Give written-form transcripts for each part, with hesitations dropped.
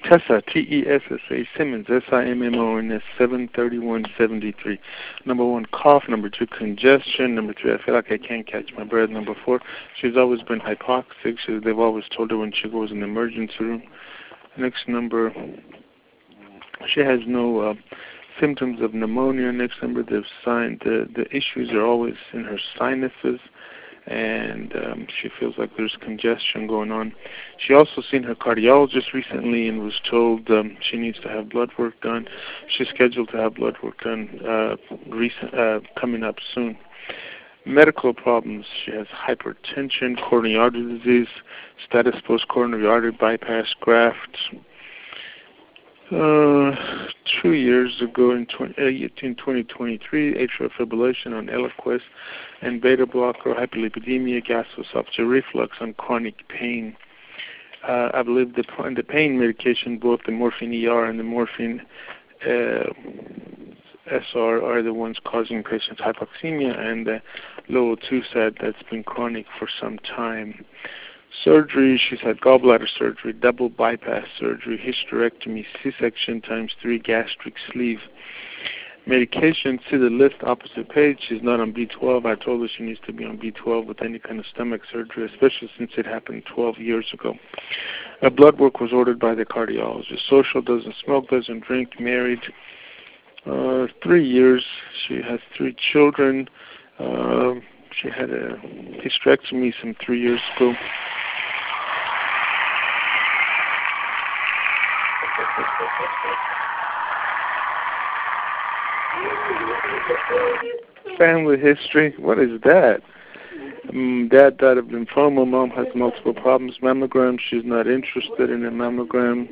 Tessa, T-E-S-S-A, Simmons, S-I-M-M-O-N-S, 73173. Number 1, cough. Number 2, congestion. Number 3, I feel like I can't catch my breath. Number 4, she's always been hypoxic. They've always told her when she goes in the emergency room. Next number, she has no symptoms of pneumonia. Next number, the issues are always in her sinuses, and she feels like there's congestion going on. She also seen her cardiologist recently and was told she needs to have blood work done. She's scheduled to have blood work done coming up soon. Medical problems. She has hypertension, coronary artery disease, status post-coronary artery bypass graft. 2 years ago in 2023, atrial fibrillation on Eliquis and beta blocker, hyperlipidemia, gastroesophageal reflux, and chronic pain. I believe the pain medication, both the morphine ER and the morphine SR, are the ones causing patients hypoxemia, and the Lortabine that's been chronic for some time. Surgery, she's had gallbladder surgery, double bypass surgery, hysterectomy, C-section ×3, gastric sleeve. Medication, see the list opposite page. She's not on B12. I told her she needs to be on B12 with any kind of stomach surgery, especially since it happened 12 years ago. Blood work was ordered by the cardiologist. Social, doesn't smoke, doesn't drink, married. 3 years. She has 3 children. She had a hysterectomy some 3 years ago. Family history. What is that? Dad died of lymphoma. Mom has multiple problems. Mammogram. She's not interested in a mammogram.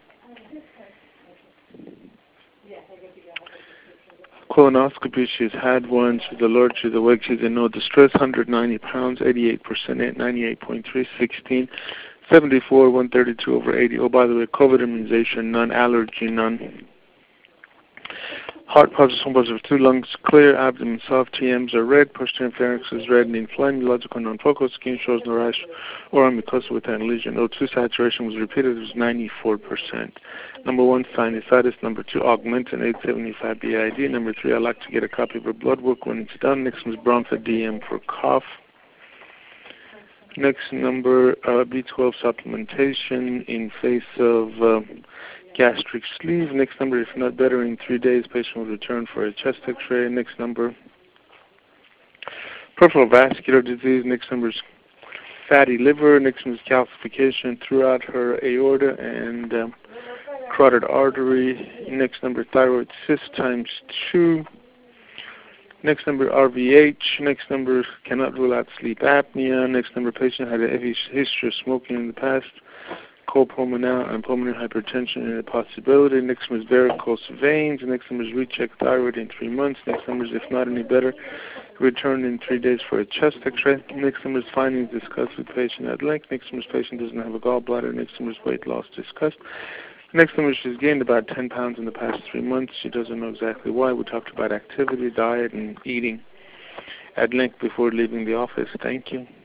Colonoscopy, she's had one. She's alert, she's awake, she's in no distress. 190 pounds, 88%, 98.3, 16, 74, 132 over 80. Oh, by the way, COVID immunization, none. Allergy, none. Heart positive, home positive, 2 lungs clear, abdomen soft, TMs are red, posterior pharynx is red and inflamed, logical non-focal, skin shows no rash or mucosa with an lesion. O2 saturation was repeated, it was 94%. Number 1, sinusitis. Number 2, augmentin, 875 BID. Number 3, I'd like to get a copy of her blood work when it's done. Next one is Bronfa DM for cough. Next number, B12 supplementation in face of gastric sleeve. Next number, if not better in 3 days, patient will return for a chest x-ray. Next number, peripheral vascular disease. Next number is fatty liver. Next one is calcification throughout her aorta and carotid artery. Next number, thyroid cyst ×2. Next number, RVH. Next number, cannot rule out sleep apnea. Next number, patient had a heavy history of smoking in the past. Copulmonale and pulmonary hypertension is a possibility. Next one is varicose veins. Next one is recheck thyroid in 3 months. Next one is, if not any better, return in 3 days for a chest x-ray. Next one is findings discussed with patient at length. Next one is patient doesn't have a gallbladder. Next one is weight loss discussed. Next one is she's gained about 10 pounds in the past 3 months. She doesn't know exactly why. We talked about activity, diet, and eating at length before leaving the office. Thank you.